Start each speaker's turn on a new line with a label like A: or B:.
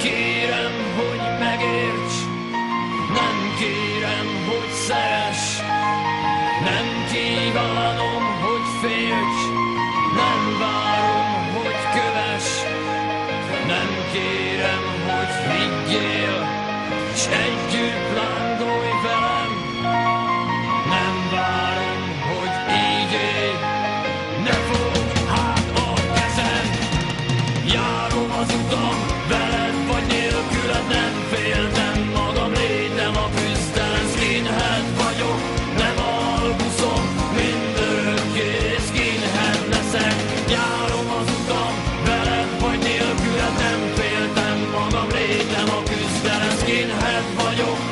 A: kérem, hogy megérts, nem kérem, hogy szeress, nem kívánom, hogy félts, nem várom, hogy kövess, nem kérem, hogy higgyél, s együtt lángolj velem, nem várom, hogy így élj, ne fogd hát a kezem, járom az utam, veled vagy nélküled nem féltem, magam létem a küzdelem, skinhead vagyok, nem alkuszom, mindörökké skinhead leszek, járom az utam, veled vagy nélküled nem féltem, magam létem a küzdelem, skinhead vagyok,